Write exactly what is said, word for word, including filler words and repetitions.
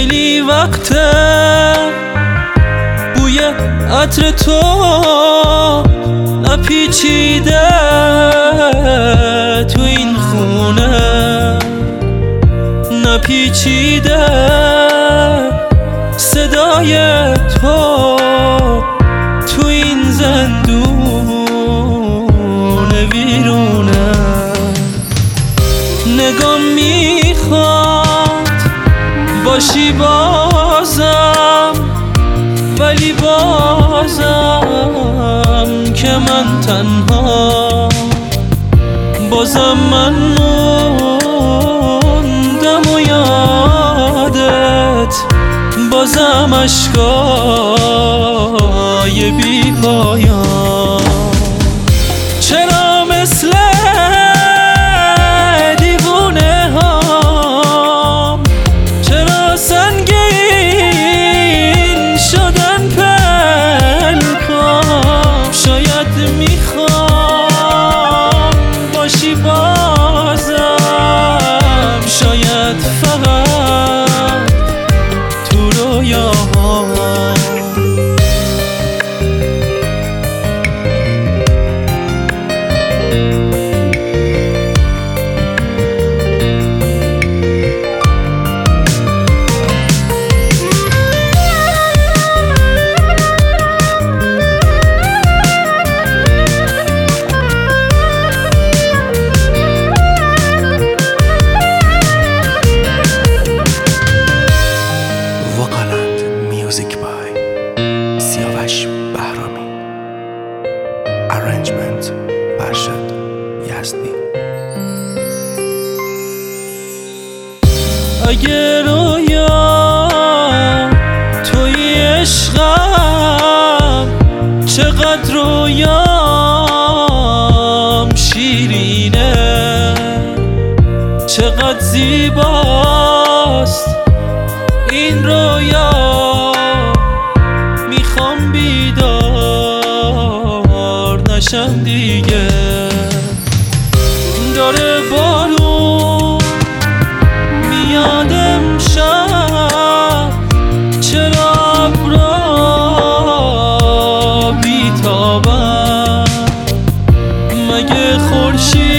خیلی وقته بوی عطر تو نپیچیده تو این خونه، نپیچیده صدای تو تو این زندون ویرونه. نگام میخواد باشی بازم، ولی بازم که من تنها، بازم من موندم و یادت، بازم اشکای بی پایان. چرا مثل دیوونه هام، چرا سنگین شدن پلکام؟ شاید میخوام باشی بازم، شاید فقط تو رویاهام. Music by سیاوش بهرامی. Arrangement فرشاد یزدی. اگه رویا توی عشقم، چقدر رویام شیرینه، چقدر زیباست این رویا. میخوام بیدار نشم دیگه. داره بارون میاد امشب، چرا ابرا بیتابم؟ مگه خورشید